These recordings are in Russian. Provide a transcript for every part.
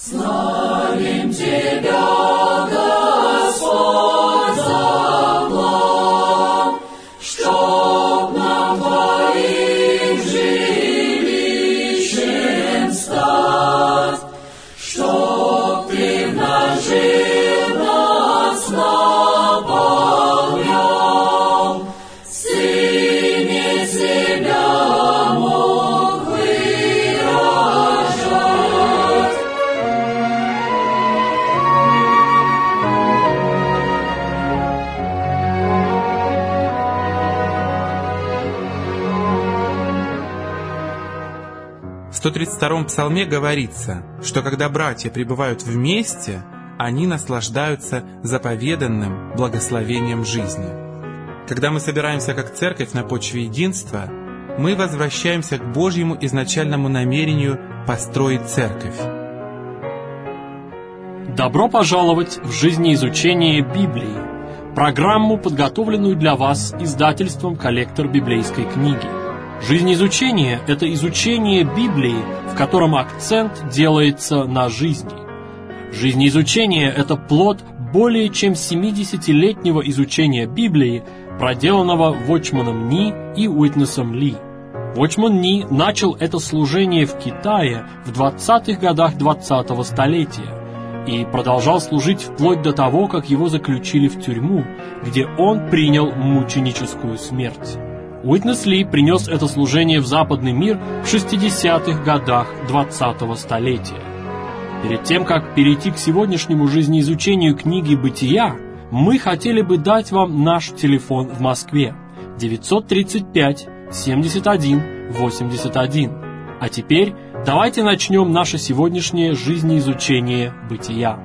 Славим Тебя, Господь, за план, чтоб нам Твоим жилищем стать, чтоб Ты в нас жил, нас наполнял, Сыне себя мог выражать. 132-м псалме говорится, что когда братья пребывают вместе, они наслаждаются заповеданным благословением жизни. Когда мы собираемся как церковь на почве единства, мы возвращаемся к Божьему изначальному намерению построить церковь. Добро пожаловать в жизнеизучение Библии, программу, подготовленную для вас издательством «Коллектор библейской книги». Жизнеизучение – это изучение Библии, в котором акцент делается на жизни. Жизнеизучение – это плод более чем 70-летнего изучения Библии, проделанного Watchman Nee и Уитнесом Ли. Watchman Nee начал это служение в Китае в 20-х годах 20-го столетия и продолжал служить вплоть до того, как его заключили в тюрьму, где он принял мученическую смерть. Уитнес Ли принес это служение в западный мир в 60-х годах 20-го столетия. Перед тем, как перейти к сегодняшнему жизнеизучению книги «Бытия», мы хотели бы дать вам наш телефон в Москве 935-71-81. А теперь давайте начнем наше сегодняшнее жизнеизучение «Бытия».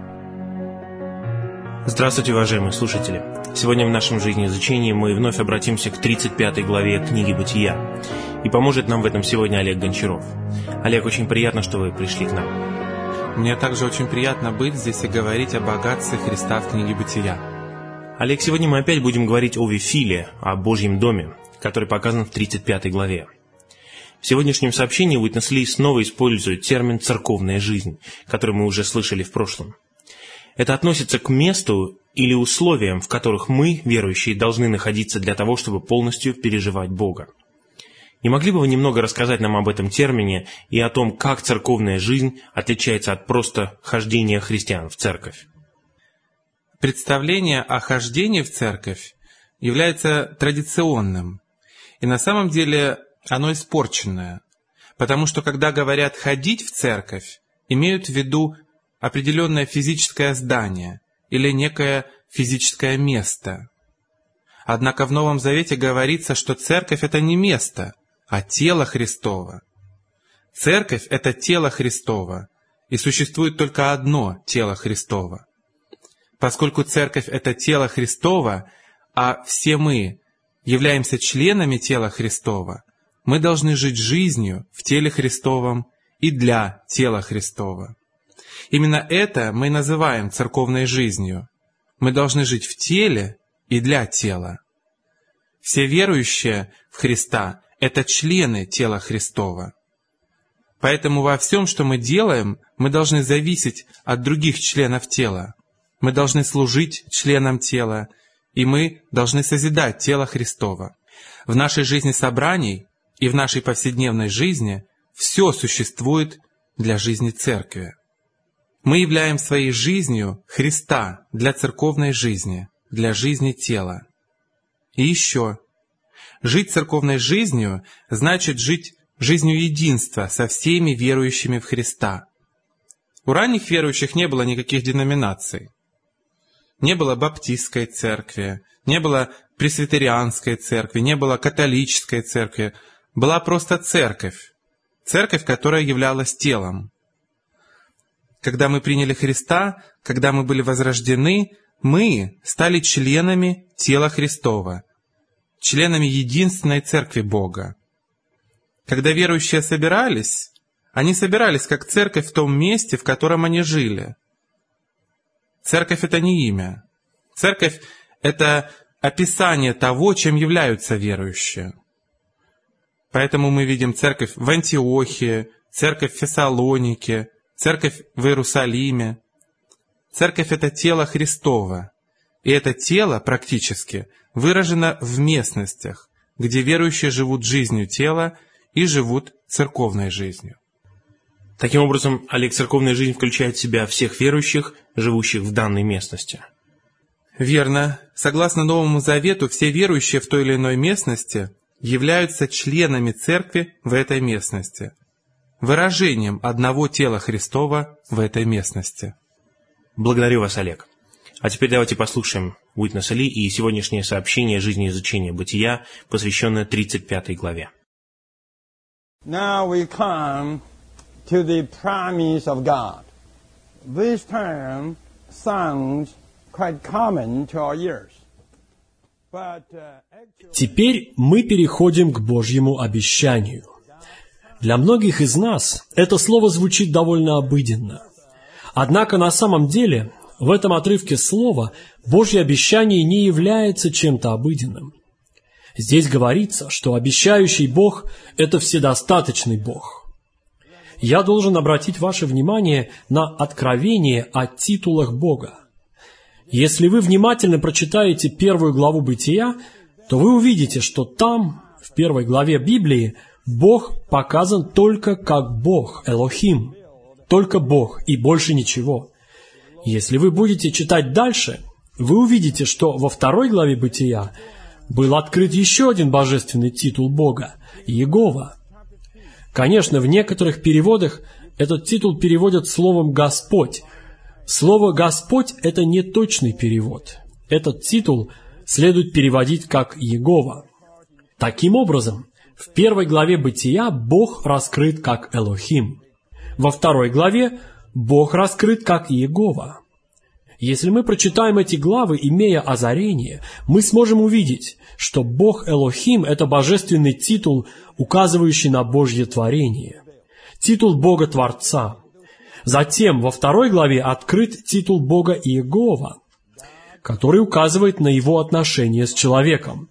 Здравствуйте, уважаемые слушатели! Сегодня в нашем жизнеизучении мы вновь обратимся к 35 главе книги «Бытия». И поможет нам в этом сегодня Олег Гончаров. Олег, очень приятно, что вы пришли к нам. Мне также очень приятно быть здесь и говорить о богатстве Христа в книге «Бытия». Олег, сегодня мы опять будем говорить о Вифиле, о Божьем доме, который показан в 35 главе. В сегодняшнем сообщении Уитнес Ли снова использует термин «церковная жизнь», который мы уже слышали в прошлом. Это относится к месту или условиям, в которых мы, верующие, должны находиться для того, чтобы полностью переживать Бога. Не могли бы вы немного рассказать нам об этом термине и о том, как церковная жизнь отличается от просто хождения христиан в церковь? Представление о хождении в церковь является традиционным, и на самом деле оно испорченное, потому что когда говорят «ходить в церковь», имеют в виду определенное физическое здание или некое физическое место. Однако в Новом Завете говорится, что церковь — это не место, а тело Христово. Церковь — это тело Христово, и существует только одно тело Христово. Поскольку церковь — это тело Христово, а все мы являемся членами тела Христова, мы должны жить жизнью в теле Христовом и для тела Христова. Именно это мы называем церковной жизнью. Мы должны жить в теле и для тела. Все верующие в Христа — это члены тела Христова. Поэтому во всем, что мы делаем, мы должны зависеть от других членов тела. Мы должны служить членам тела, и мы должны созидать тело Христово. В нашей жизни собраний и в нашей повседневной жизни все существует для жизни церкви. Мы являем своей жизнью Христа для церковной жизни, для жизни тела. И еще, жить церковной жизнью значит жить жизнью единства со всеми верующими в Христа. У ранних верующих не было никаких деноминаций. Не было баптистской церкви, не было пресвитерианской церкви, не было католической церкви. Была просто церковь. Церковь, которая являлась телом. Когда мы приняли Христа, когда мы были возрождены, мы стали членами тела Христова, членами единственной церкви Бога. Когда верующие собирались, они собирались как церковь в том месте, в котором они жили. Церковь — это не имя. Церковь — это описание того, чем являются верующие. Поэтому мы видим церковь в Антиохии, церковь в Фессалонике, церковь в Иерусалиме. Церковь — это тело Христово, и это тело практически выражено в местностях, где верующие живут жизнью тела и живут церковной жизнью. Таким образом, Олег, церковная жизнь включает в себя всех верующих, живущих в данной местности. Верно. Согласно Новому Завету, все верующие в той или иной местности являются членами церкви в этой местности, выражением одного тела Христова в этой местности. Благодарю вас, Олег. А теперь давайте послушаем Уитнеса Ли и сегодняшнее сообщение жизнеизучения бытия, посвященное 35 главе. Now we come to the promise of God. This term sounds quite common to our ears. Теперь мы переходим к Божьему обещанию. Для многих из нас это слово звучит довольно обыденно. Однако на самом деле в этом отрывке слова Божье обещание не является чем-то обыденным. Здесь говорится, что обещающий Бог – это вседостаточный Бог. Я должен обратить ваше внимание на откровение о титулах Бога. Если вы внимательно прочитаете 1 главу Бытия, то вы увидите, что там, в 1 главе Библии, Бог показан только как Бог, Элохим. Только Бог и больше ничего. Если вы будете читать дальше, вы увидите, что во 2 главе Бытия был открыт еще один божественный титул Бога – Иегова. Конечно, в некоторых переводах этот титул переводят словом «Господь». Слово «Господь» — это не точный перевод. Этот титул следует переводить как «Иегова». Таким образом, в 1 главе Бытия Бог раскрыт как Элохим. Во 2 главе Бог раскрыт как Иегова. Если мы прочитаем эти главы, имея озарение, мы сможем увидеть, что Бог Элохим — это божественный титул, указывающий на Божье творение. Титул Бога-творца. Затем во 2 главе открыт титул Бога Иегова, который указывает на его отношения с человеком.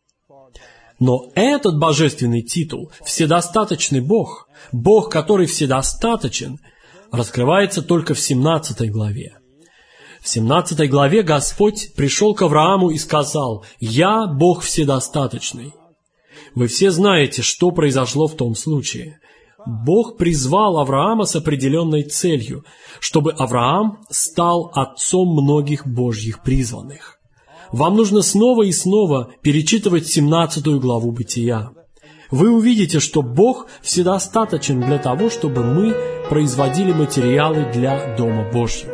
Но этот божественный титул, вседостаточный Бог, Бог, который вседостаточен, раскрывается только в 17 главе. В 17 главе Господь пришел к Аврааму и сказал: «Я Бог вседостаточный». Вы все знаете, что произошло в том случае. Бог призвал Авраама с определенной целью, чтобы Авраам стал отцом многих Божьих призванных. Вам нужно снова и снова перечитывать 17 главу Бытия. Вы увидите, что Бог вседостаточен для того, чтобы мы производили материалы для Дома Божьего.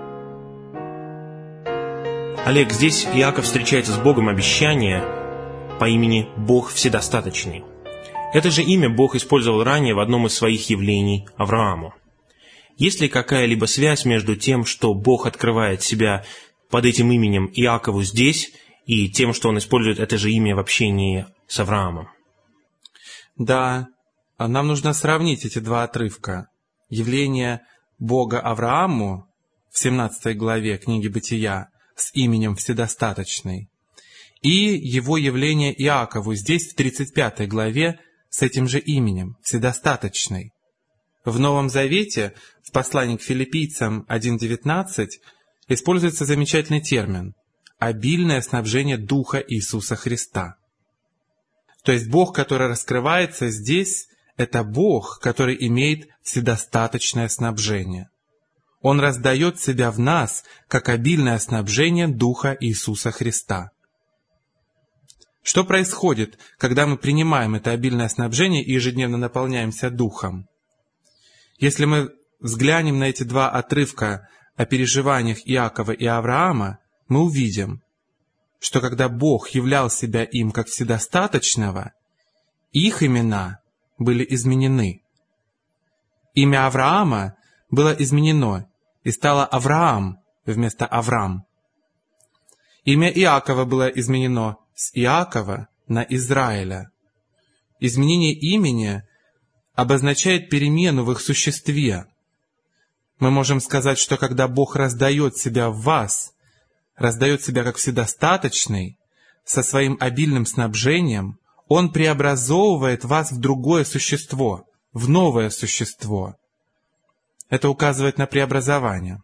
Олег, здесь Иаков встречается с Богом обещания по имени Бог Вседостаточный. Это же имя Бог использовал ранее в одном из своих явлений Аврааму. Есть ли какая-либо связь между тем, что Бог открывает себя под этим именем Иакову здесь, и тем, что он использует это же имя в общении с Авраамом? Да, нам нужно сравнить эти два отрывка. Явление Бога Аврааму в 17 главе книги Бытия с именем Вседостаточный и его явление Иакову здесь в 35 главе с этим же именем Вседостаточный. В Новом Завете, в послании к Филиппийцам 1:19, используется замечательный термин «обильное снабжение Духа Иисуса Христа». То есть Бог, который раскрывается здесь, это Бог, который имеет вседостаточное снабжение. Он раздает себя в нас, как обильное снабжение Духа Иисуса Христа. Что происходит, когда мы принимаем это обильное снабжение и ежедневно наполняемся Духом? Если мы взглянем на эти два отрывка о переживаниях Иакова и Авраама, мы увидим, что когда Бог являл себя им как вседостаточного, их имена были изменены. Имя Авраама было изменено и стало Авраам вместо Аврам. Имя Иакова было изменено с Иакова на Израиля. Изменение имени обозначает перемену в их существе. Мы можем сказать, что когда Бог раздает себя в вас, раздает себя как вседостаточный, со своим обильным снабжением, Он преобразовывает вас в другое существо, в новое существо. это указывает на преобразование.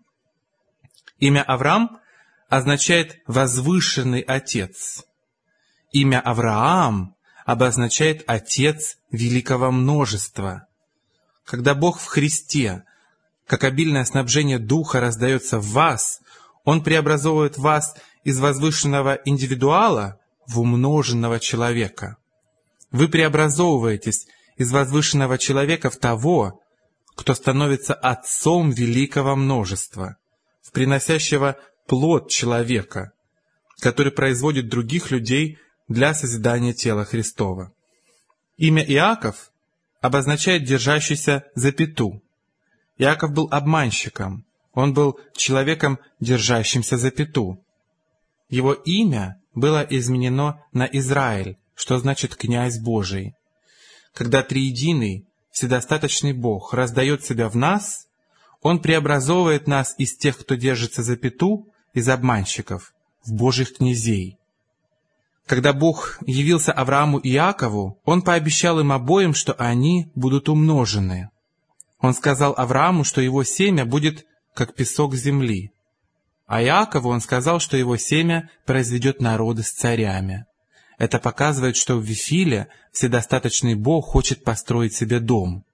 Имя Авраам означает «возвышенный отец». Имя Авраам обозначает «отец великого множества». Когда Бог в Христе, как обильное снабжение Духа раздается в вас, Он преобразовывает вас из возвышенного индивидуала в умноженного человека. Вы преобразовываетесь из возвышенного человека в того, кто становится отцом великого множества, в приносящего плод человека, который производит других людей для созидания тела Христова. Имя Иаков обозначает держащийся за пяту. Иаков был обманщиком, он был человеком, держащимся за пяту. Его имя было изменено на Израиль, что значит «князь Божий». Когда триединый, вседостаточный Бог раздает себя в нас, Он преобразовывает нас из тех, кто держится за пяту, из обманщиков, в Божьих князей. Когда Бог явился Аврааму и Иакову, Он пообещал им обоим, что они будут умножены. Он сказал Аврааму, что его семя будет как песок земли, а Иакову Он сказал, что его семя произведет народы с царями. Это показывает, что в Вифиле вседостаточный Бог хочет построить себе дом.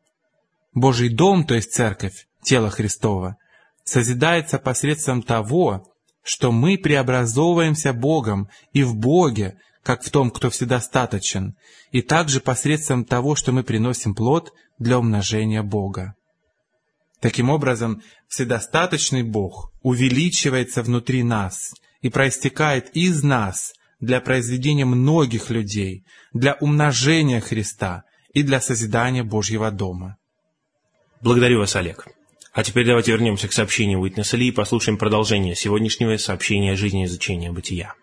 Божий дом, то есть церковь, тело Христово, созидается посредством того, что мы преобразовываемся Богом и в Боге, как в том, кто вседостаточен, и также посредством того, что мы приносим плод для умножения Бога. Таким образом, вседостаточный Бог увеличивается внутри нас и проистекает из нас для произведения многих людей, для умножения Христа и для созидания Божьего дома. Благодарю вас, Олег. А теперь давайте вернемся к сообщению Уитнеса Ли и послушаем продолжение сегодняшнего сообщения жизнеизучения бытия.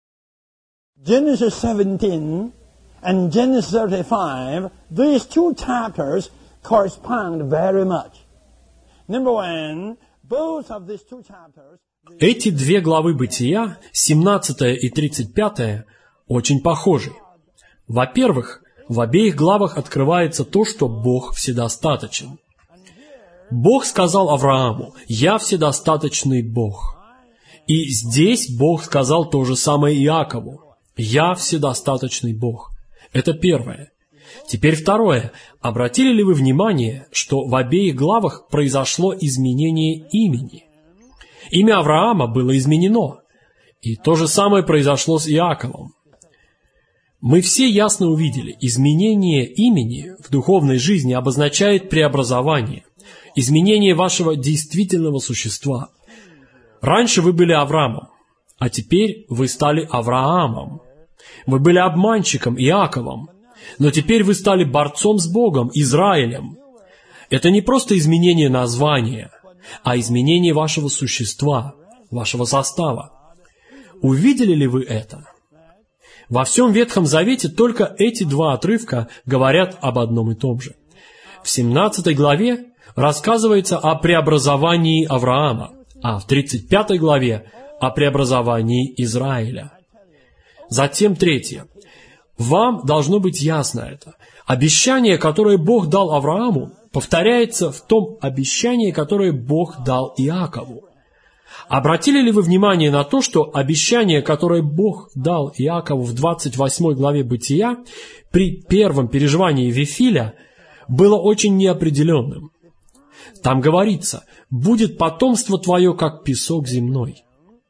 Genesis 17 and Genesis 35, these two chapters correspond very much. Number one, both of these two chapters... Эти две главы Бытия, 17 и 35, очень похожи. Во-первых, в обеих главах открывается то, что Бог вседостаточен. Бог сказал Аврааму: «Я вседостаточный Бог». И здесь Бог сказал то же самое Иакову: «Я вседостаточный Бог». Это первое. Теперь второе. Обратили ли вы внимание, что в обеих главах произошло изменение имени? Имя Авраама было изменено, и то же самое произошло с Иаковом. Мы все ясно увидели, изменение имени в духовной жизни обозначает преобразование, изменение вашего действительного существа. Раньше вы были Авраамом, а теперь вы стали Авраамом. Вы были обманщиком Иаковом, но теперь вы стали борцом с Богом, Израилем. Это не просто изменение названия, а изменение вашего существа, вашего состава. Увидели ли вы это? Во всем Ветхом Завете только эти два отрывка говорят об одном и том же. В 17 главе рассказывается о преобразовании Авраама, а в 35 главе о преобразовании Израиля. Затем третье. Вам должно быть ясно это. Обещание, которое Бог дал Аврааму, повторяется в том обещании, которое Бог дал Иакову. Обратили ли вы внимание на то, что обещание, которое Бог дал Иакову в 28 главе Бытия, при первом переживании Вифиля, было очень неопределенным? Там говорится: «Будет потомство твое, как песок земной».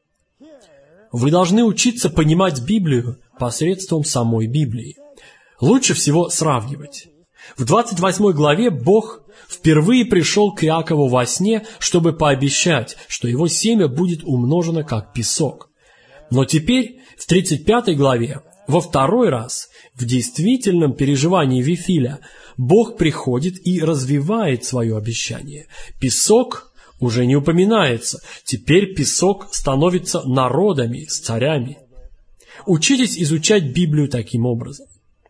Вы должны учиться понимать Библию посредством самой Библии. Лучше всего сравнивать. В 28 главе Бог впервые пришел к Иакову во сне, чтобы пообещать, что его семя будет умножено как песок. Но теперь, в 35 главе, во второй раз, в действительном переживании Вифиля, Бог приходит и развивает свое обещание. Песок уже не упоминается, теперь песок становится народами, с царями. Учитесь изучать Библию таким образом.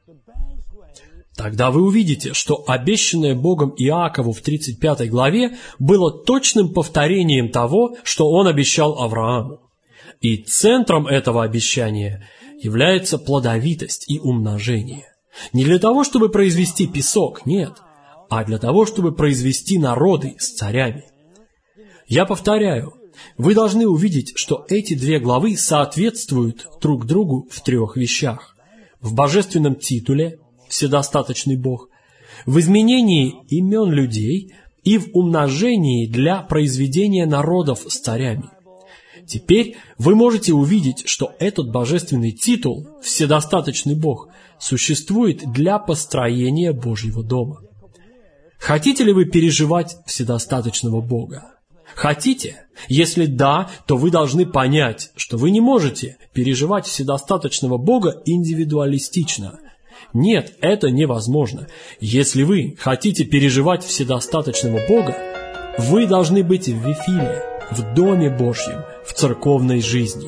Тогда вы увидите, что обещанное Богом Иакову в 35 главе было точным повторением того, что он обещал Аврааму. И центром этого обещания является плодовитость и умножение. Не для того, чтобы произвести песок, нет, а для того, чтобы произвести народы с царями. Я повторяю, вы должны увидеть, что эти две главы соответствуют друг другу в трех вещах. В божественном титуле «Вседостаточный Бог», в изменении имен людей и в умножении для произведения народов с царями. Теперь вы можете увидеть, что этот божественный титул «Вседостаточный Бог» существует для построения Божьего дома. Хотите ли вы переживать вседостаточного Бога? Хотите? Если да, то вы должны понять, что вы не можете переживать вседостаточного Бога индивидуалистично. Нет, это невозможно. Если вы хотите переживать вседостаточного Бога, вы должны быть в Вифиле, в Доме Божьем, в церковной жизни.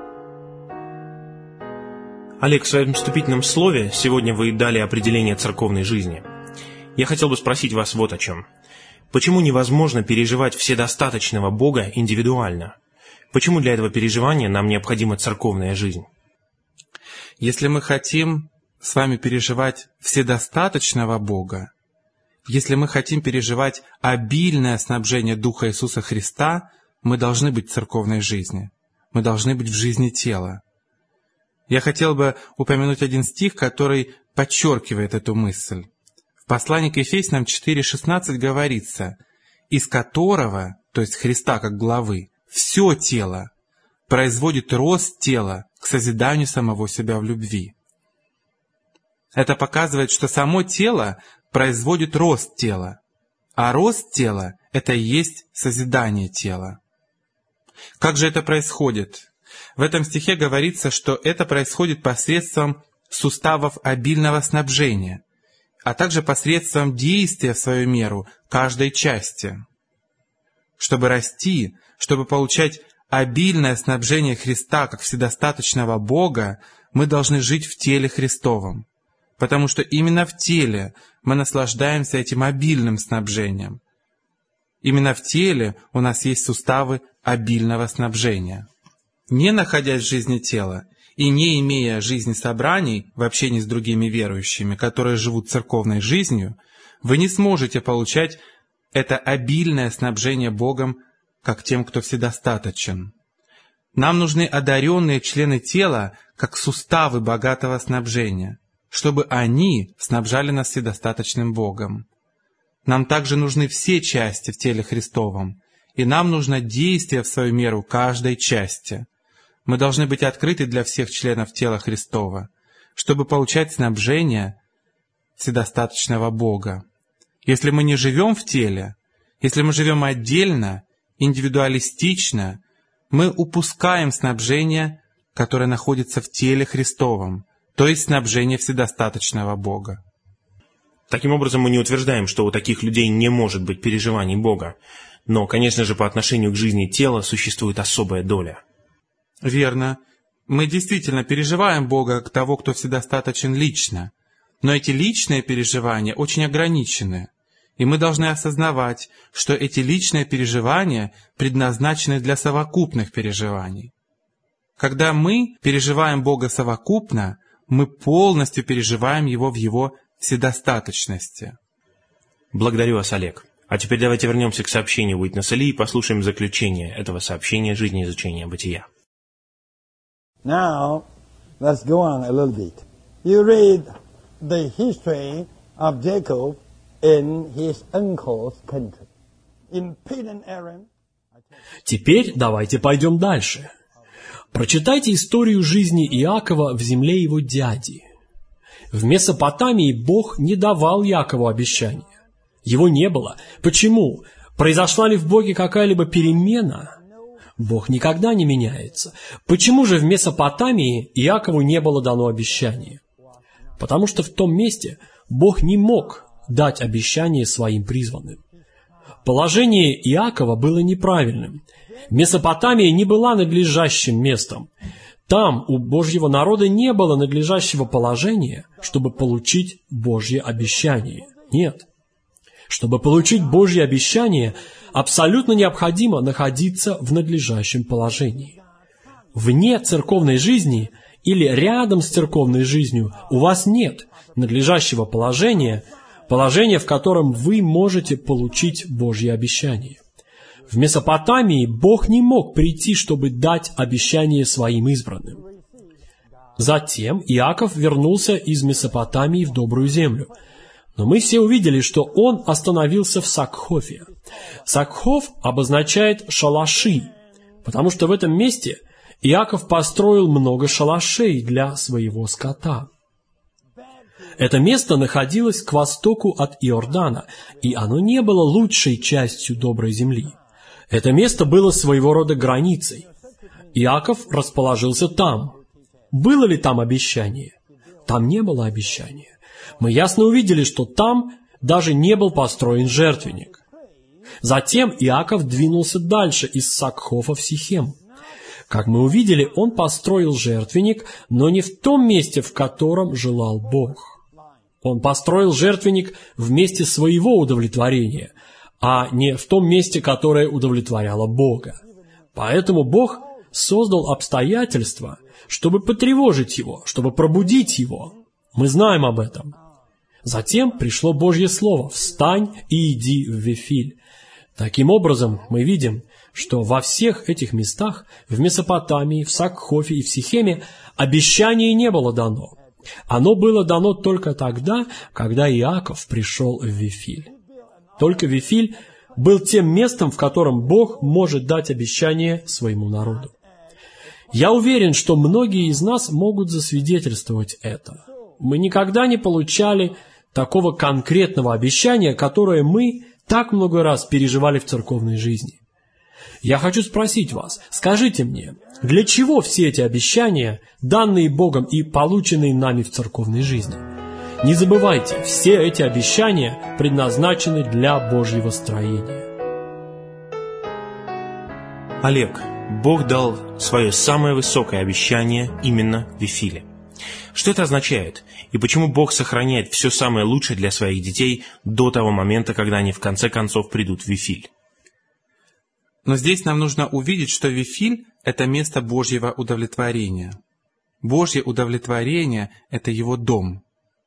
Олег, в своем вступительном слове сегодня вы дали определение церковной жизни. Я хотел бы спросить вас вот о чем. Почему невозможно переживать вседостаточного Бога индивидуально? Почему для этого переживания нам необходима церковная жизнь? Если мы хотим с вами переживать вседостаточного Бога, если мы хотим переживать обильное снабжение Духа Иисуса Христа, мы должны быть в церковной жизни. Мы должны быть в жизни тела. Я хотел бы упомянуть один стих, который подчеркивает эту мысль. В послании к Ефесянам 4:16 говорится: «Из которого, то есть Христа как главы, все тело производит рост тела к созиданию самого себя в любви». Это показывает, что само тело производит рост тела, а рост тела — это и есть созидание тела. Как же это происходит? В этом стихе говорится, что это происходит посредством суставов обильного снабжения, а также посредством действия в свою меру каждой части. Чтобы расти, чтобы получать обильное снабжение Христа как вседостаточного Бога, мы должны жить в теле Христовом, потому что именно в теле мы наслаждаемся этим обильным снабжением. Именно в теле у нас есть суставы обильного снабжения. Не находясь в жизни тела и не имея жизни собраний в общении с другими верующими, которые живут церковной жизнью, вы не сможете получать это обильное снабжение Богом, как тем, кто вседостаточен. Нам нужны одаренные члены тела, как суставы богатого снабжения, чтобы они снабжали нас вседостаточным Богом. Нам также нужны все части в теле Христовом, и нам нужно действие в свою меру каждой части. Мы должны быть открыты для всех членов тела Христова, чтобы получать снабжение вседостаточного Бога. Если мы не живем в теле, если мы живем отдельно, индивидуалистично, мы упускаем снабжение, которое находится в теле Христовом, то есть снабжение вседостаточного Бога. Таким образом, мы не утверждаем, что у таких людей не может быть переживаний Бога. Но, конечно же, по отношению к жизни тела существует особая доля. Верно. Мы действительно переживаем Бога как того, кто вседостаточен лично. Но эти личные переживания очень ограничены. И мы должны осознавать, что эти личные переживания предназначены для совокупных переживаний. Когда мы переживаем Бога совокупно, мы полностью переживаем Его в Его вседостаточности. Благодарю вас, Олег. А теперь давайте вернемся к сообщению Уитнеса Ли и послушаем заключение этого сообщения «Жизнеизучения бытия». Now, let's go on a little bit. You read the history of Jacob in his uncle's country. In Padan Aram. Теперь давайте пойдем дальше. Прочитайте историю жизни Иакова в земле его дяди. В Месопотамии Бог не давал Якову обещания. Его не было. Почему? Произошла ли в Боге какая-либо перемена? Бог никогда не меняется. Почему же в Месопотамии Иакову не было дано обещание? Потому что в том месте Бог не мог дать обещание своим призванным. Положение Иакова было неправильным. Месопотамия не была надлежащим местом. Там у Божьего народа не было надлежащего положения, чтобы получить Божье обещание. Нет. Чтобы получить Божье обещание, абсолютно необходимо находиться в надлежащем положении. Вне церковной жизни или рядом с церковной жизнью у вас нет надлежащего положения, Положение, в котором вы можете получить Божье обещание. В Месопотамии Бог не мог прийти, чтобы дать обещание своим избранным. Затем Иаков вернулся из Месопотамии в добрую землю. Но мы все увидели, что он остановился в Сакхофе. Сакхоф обозначает шалаши, потому что в этом месте Иаков построил много шалашей для своего скота. Это место находилось к востоку от Иордана, и оно не было лучшей частью доброй земли. Это место было своего рода границей. Иаков расположился там. Было ли там обещание? Там не было обещания. Мы ясно увидели, что там даже не был построен жертвенник. Затем Иаков двинулся дальше из Сакхофа в Сихем. Как мы увидели, он построил жертвенник, но не в том месте, в котором желал Бог. Он построил жертвенник в месте своего удовлетворения, а не в том месте, которое удовлетворяло Бога. Поэтому Бог создал обстоятельства, чтобы потревожить его, чтобы пробудить его. Мы знаем об этом. Затем пришло Божье Слово: «Встань и иди в Вифиль». Таким образом, мы видим, что во всех этих местах, в Месопотамии, в Сакхофе и в Сихеме, обещание не было дано. Оно было дано только тогда, когда Иаков пришел в Вифиль. Только Вифиль был тем местом, в котором Бог может дать обещание своему народу. Я уверен, что многие из нас могут засвидетельствовать это. Мы никогда не получали такого конкретного обещания, которое мы так много раз переживали в церковной жизни. Я хочу спросить вас, скажите мне, для чего все эти обещания, данные Богом и полученные нами в церковной жизни? Не забывайте, все эти обещания предназначены для Божьего строения. Олег, Бог дал свое самое высокое обещание именно в Вифиле. Что это означает? И почему Бог сохраняет все самое лучшее для своих детей до того момента, когда они в конце концов придут в Вифиль? Но здесь нам нужно увидеть, что Вифиль – это место Божьего удовлетворения. Божье удовлетворение – это Его дом.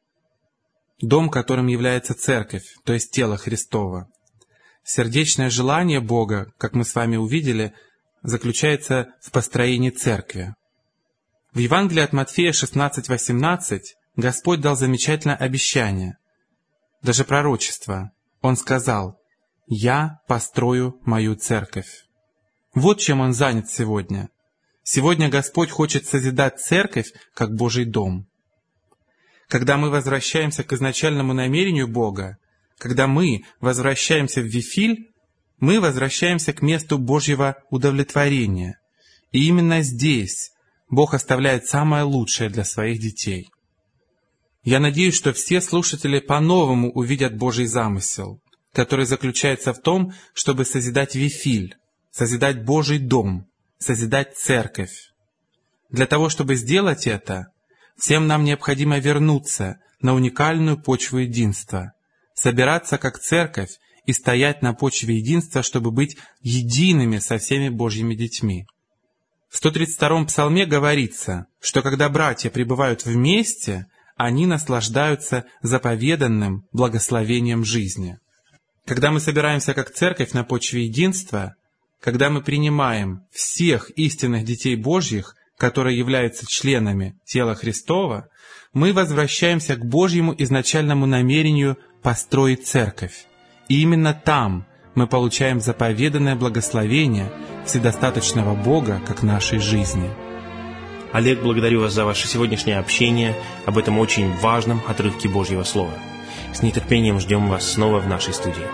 Дом, которым является церковь, то есть тело Христово. Сердечное желание Бога, как мы с вами увидели, заключается в построении церкви. В Евангелии от Матфея 16:18 Господь дал замечательное обещание, даже пророчество. Он сказал: «Я построю мою церковь». Вот чем Он занят сегодня. Сегодня Господь хочет созидать церковь как Божий дом. Когда мы возвращаемся к изначальному намерению Бога, когда мы возвращаемся в Вифиль, мы возвращаемся к месту Божьего удовлетворения. И именно здесь Бог оставляет самое лучшее для своих детей. Я надеюсь, что все слушатели по-новому увидят Божий замысел, который заключается в том, чтобы созидать Вифиль, созидать Божий дом, созидать церковь. Для того, чтобы сделать это, всем нам необходимо вернуться на уникальную почву единства, собираться как церковь и стоять на почве единства, чтобы быть едиными со всеми Божьими детьми. В 132-м псалме говорится, что когда братья пребывают вместе, они наслаждаются заповеданным благословением жизни. Когда мы собираемся как церковь на почве единства, когда мы принимаем всех истинных детей Божьих, которые являются членами тела Христова, мы возвращаемся к Божьему изначальному намерению построить церковь. И именно там мы получаем заповеданное благословение вседостаточного Бога как нашей жизни. Олег, благодарю вас за ваше сегодняшнее общение об этом очень важном отрывке Божьего Слова. С нетерпением ждем вас снова в нашей студии.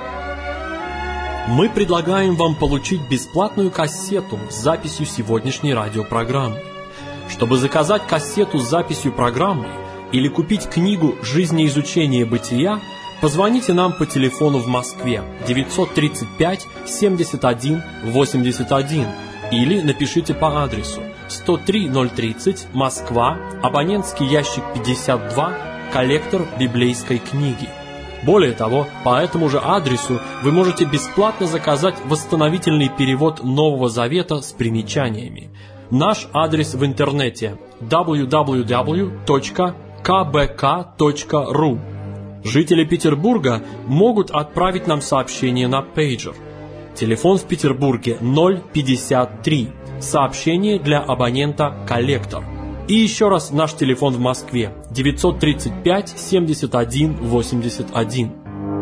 Мы предлагаем вам получить бесплатную кассету с записью сегодняшней радиопрограммы. Чтобы заказать кассету с записью программы или купить книгу «Жизнеизучение бытия», позвоните нам по телефону в Москве 935 71 81 или напишите по адресу 103030 Москва, абонентский ящик 52, коллектор библейской книги. Более того, по этому же адресу вы можете бесплатно заказать восстановительный перевод Нового Завета с примечаниями. Наш адрес в интернете www.kbk.ru. Жители Петербурга могут отправить нам сообщение на пейджер. Телефон в Петербурге 053. Сообщение для абонента «Коллектор». И еще раз наш телефон в Москве 935 71 81.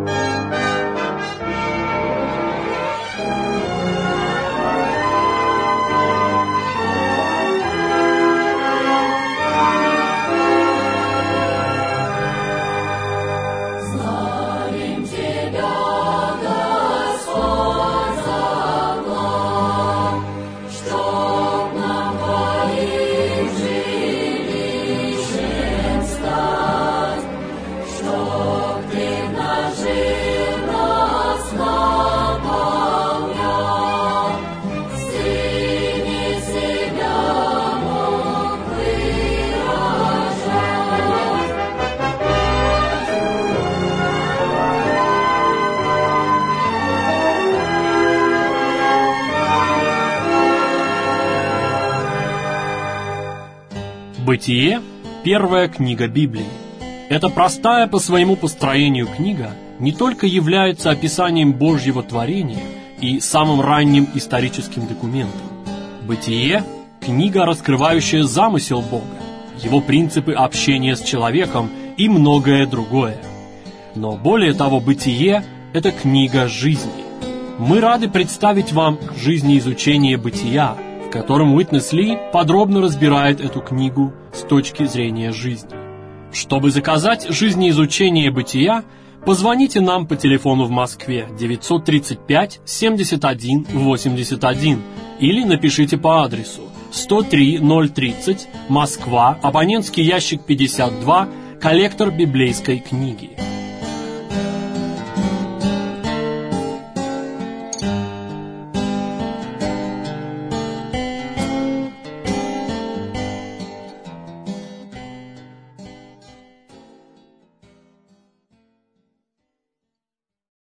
Бытие – первая книга Библии. Эта простая по своему построению книга не только является описанием Божьего творения и самым ранним историческим документом. Бытие – книга, раскрывающая замысел Бога, его принципы общения с человеком и многое другое. Но более того, Бытие – это книга жизни. Мы рады представить вам жизнеизучение Бытия, в котором Уитнес Ли подробно разбирает эту книгу с точки зрения жизни. Чтобы заказать жизнеизучение Бытия, позвоните нам по телефону в Москве 935 71 81 или напишите по адресу 103-030, Москва, абонентский ящик 52, коллектор библейской книги.